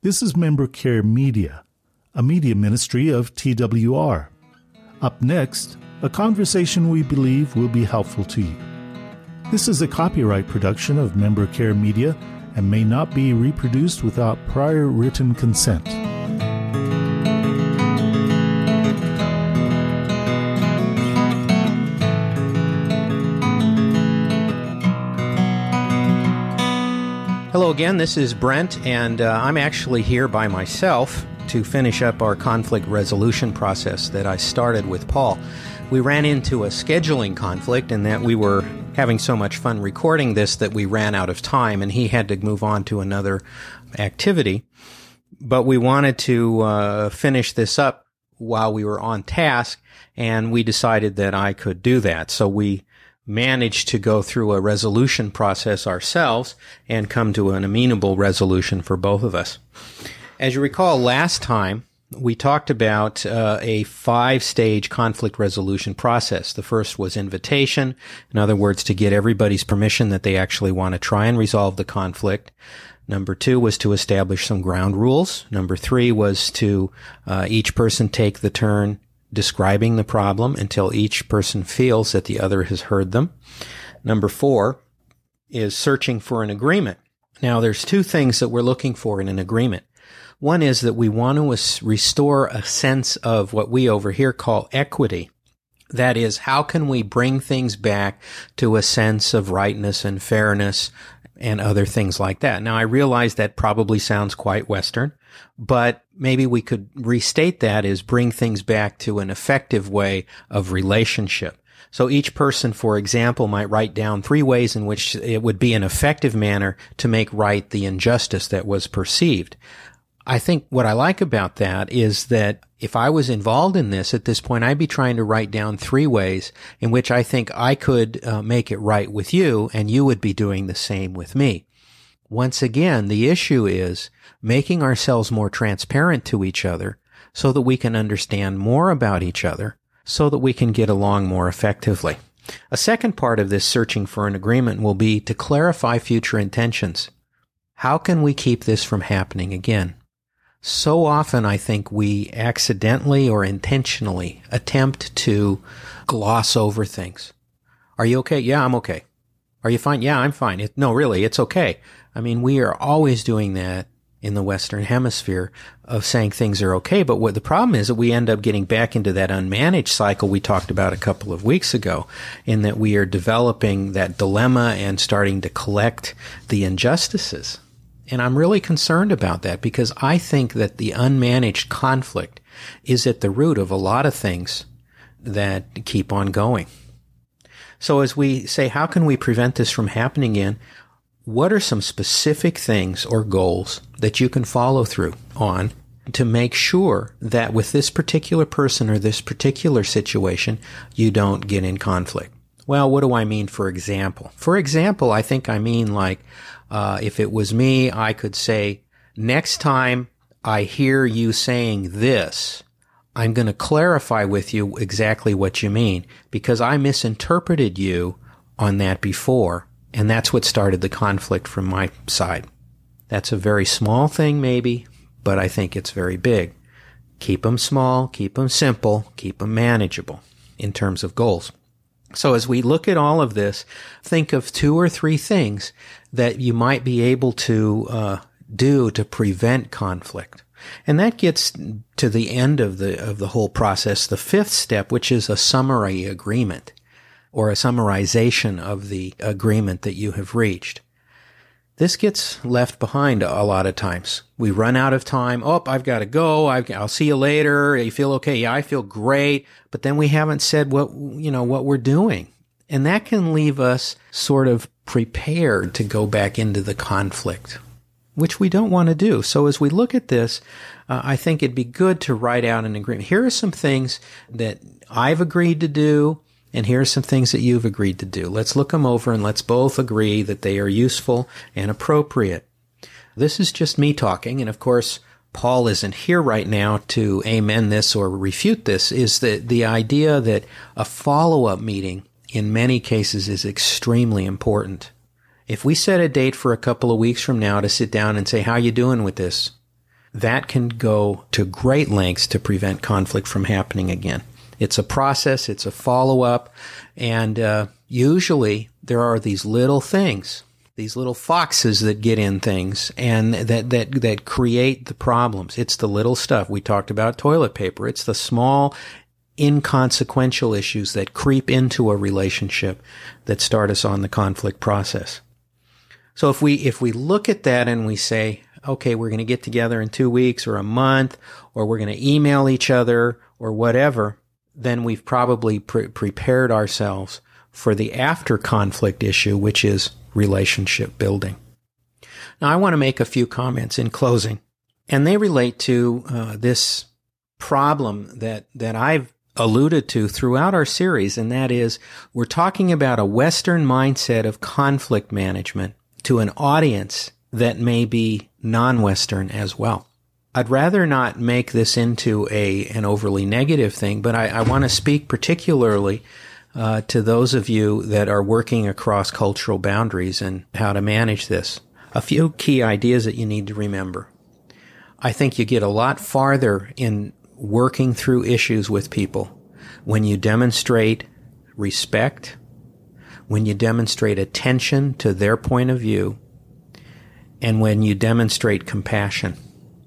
This is Member Care Media, a media ministry of TWR. Up next, a conversation we believe will be helpful to you. This is a copyright production of Member Care Media and may not be reproduced without prior written consent. Hello again, this is Brent, and I'm actually here by myself to finish up our conflict resolution process that I started with Paul. We ran into a scheduling conflict in that we were having so much fun recording this that we ran out of time, and he had to move on to another activity. But we wanted to finish this up while we were on task, and we decided that I could do that. So we managed to go through a resolution process ourselves and come to an amenable resolution for both of us. As you recall, last time we talked about a 5-stage conflict resolution process. The first was invitation, in other words, to get everybody's permission that they actually want to try and resolve the conflict. Number 2 was to establish some ground rules. Number 3 was to each person take the turn describing the problem until each person feels that the other has heard them. Number 4 is searching for an agreement. Now, there's 2 things that we're looking for in an agreement. One is that we want to restore a sense of what we over here call equity. That is, how can we bring things back to a sense of rightness and fairness and other things like that. Now, I realize that probably sounds quite Western, but maybe we could restate that as bring things back to an effective way of relationship. So each person, for example, might write down 3 ways in which it would be an effective manner to make right the injustice that was perceived. I think what I like about that is that if I was involved in this at this point, I'd be trying to write down 3 ways in which I think I could make it right with you, and you would be doing the same with me. Once again, the issue is making ourselves more transparent to each other so that we can understand more about each other, so that we can get along more effectively. A second part of this searching for an agreement will be to clarify future intentions. How can we keep this from happening again? So often I think we accidentally or intentionally attempt to gloss over things. Are you okay? Yeah, I'm okay. Are you fine? Yeah, I'm fine. No, really, it's okay. I mean, we are always doing that in the Western Hemisphere of saying things are okay, but what the problem is that we end up getting back into that unmanaged cycle we talked about a couple of weeks ago, in that we are developing that dilemma and starting to collect the injustices. And I'm really concerned about that because I think that the unmanaged conflict is at the root of a lot of things that keep on going. So as we say, how can we prevent this from happening again? What are some specific things or goals that you can follow through on to make sure that with this particular person or this particular situation, you don't get in conflict? Well, what do I mean, for example? For example, I think I mean like, if it was me, I could say, next time I hear you saying this, I'm going to clarify with you exactly what you mean, because I misinterpreted you on that before, and that's what started the conflict from my side. That's a very small thing maybe, but I think it's very big. Keep them small, keep them simple, keep them manageable in terms of goals. So as we look at all of this, think of 2 or 3 things that you might be able to do to prevent conflict. And that gets to the end of the whole process, the 5th step, which is a summary agreement or a summarization of the agreement that you have reached. This gets left behind a lot of times. We run out of time. Oh, I've got to go. I'll see you later. You feel okay? Yeah, I feel great. But then we haven't said what we're doing. And that can leave us sort of prepared to go back into the conflict, which we don't want to do. So as we look at this, I think it'd be good to write out an agreement. Here are some things that I've agreed to do, and here are some things that you've agreed to do. Let's look them over and let's both agree that they are useful and appropriate. This is just me talking, and of course, Paul isn't here right now to amen this or refute this, is the idea that a follow-up meeting in many cases is extremely important. If we set a date for a couple of weeks from now to sit down and say, how you doing with this? that can go to great lengths to prevent conflict from happening again. It's a process, it's a follow-up, and usually there are these little things, these little foxes that get in things and that create the problems. It's the little stuff. We talked about toilet paper. It's the small, inconsequential issues that creep into a relationship that start us on the conflict process. So if we look at that and we say, okay, we're going to get together in 2 weeks or a month, or we're going to email each other or whatever, then we've probably prepared ourselves for the after conflict issue, which is relationship building. Now, I want to make a few comments in closing, and they relate to this problem that I've alluded to throughout our series, and that is we're talking about a Western mindset of conflict management to an audience that may be non-Western as well. I'd rather not make this into an overly negative thing, but I want to speak particularly to those of you that are working across cultural boundaries and how to manage this. A few key ideas that you need to remember. I think you get a lot farther in working through issues with people when you demonstrate respect, when you demonstrate attention to their point of view, and when you demonstrate compassion.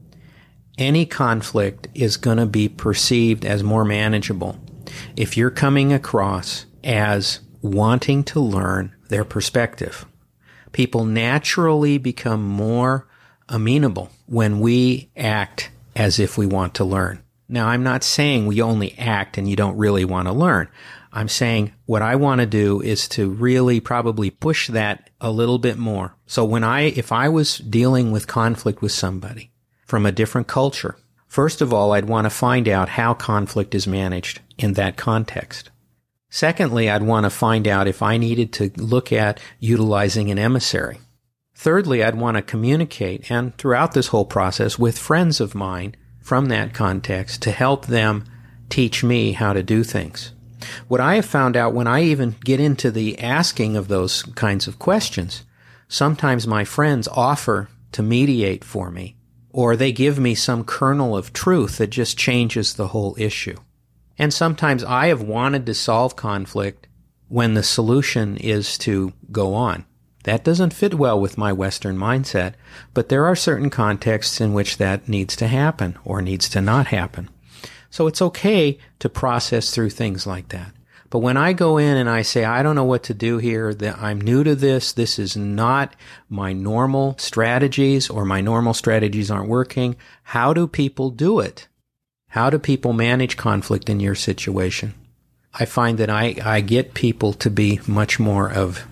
Any conflict is going to be perceived as more manageable if you're coming across as wanting to learn their perspective. People naturally become more amenable when we act as if we want to learn. Now, I'm not saying we only act and you don't really want to learn. I'm saying what I want to do is to really probably push that a little bit more. So if I was dealing with conflict with somebody from a different culture, first of all, I'd want to find out how conflict is managed in that context. Secondly, I'd want to find out if I needed to look at utilizing an emissary. Thirdly, I'd want to communicate, and throughout this whole process, with friends of mine from that context to help them teach me how to do things. What I have found out when I even get into the asking of those kinds of questions, sometimes my friends offer to mediate for me, or they give me some kernel of truth that just changes the whole issue. And sometimes I have wanted to solve conflict when the solution is to go on. That doesn't fit well with my Western mindset, but there are certain contexts in which that needs to happen or needs to not happen. So it's okay to process through things like that. But when I go in and I say, I don't know what to do here, that I'm new to this is not my normal strategies, or my normal strategies aren't working, how do people do it? How do people manage conflict in your situation? I find that I get people to be much more of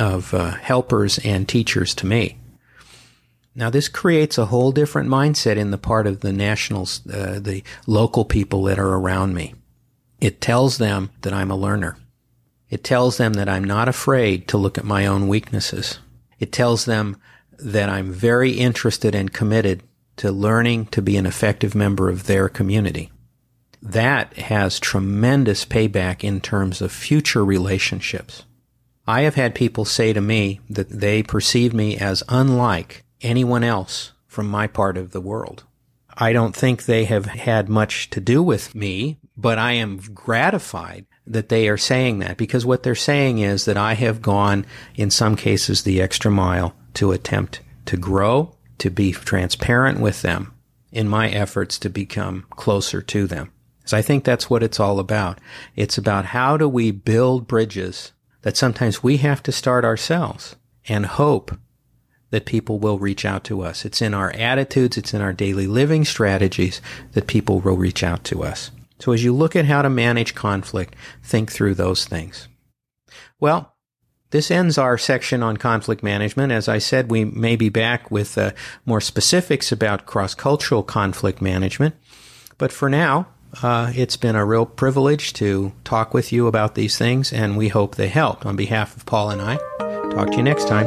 helpers and teachers to me. Now, this creates a whole different mindset in the part of the nationals, the local people that are around me. It tells them that I'm a learner. It tells them that I'm not afraid to look at my own weaknesses. It tells them that I'm very interested and committed to learning to be an effective member of their community. That has tremendous payback in terms of future relationships. I have had people say to me that they perceive me as unlike anyone else from my part of the world. I don't think they have had much to do with me, but I am gratified that they are saying that, because what they're saying is that I have gone, in some cases, the extra mile to attempt to grow, to be transparent with them in my efforts to become closer to them. So I think that's what it's all about. It's about how do we build bridges that sometimes we have to start ourselves and hope that people will reach out to us. It's in our attitudes, it's in our daily living strategies that people will reach out to us. So as you look at how to manage conflict, think through those things. Well, this ends our section on conflict management. As I said, we may be back with more specifics about cross-cultural conflict management. But for now, it's been a real privilege to talk with you about these things, and we hope they helped. On behalf of Paul and I, talk to you next time.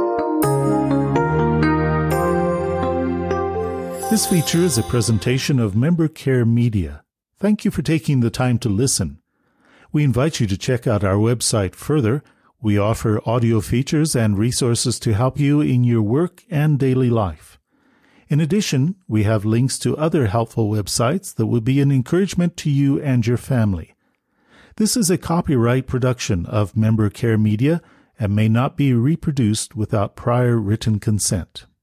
This feature is a presentation of Member Care Media. Thank you for taking the time to listen. We invite you to check out our website further. We offer audio features and resources to help you in your work and daily life. In addition, we have links to other helpful websites that will be an encouragement to you and your family. This is a copyright production of Member Care Media and may not be reproduced without prior written consent.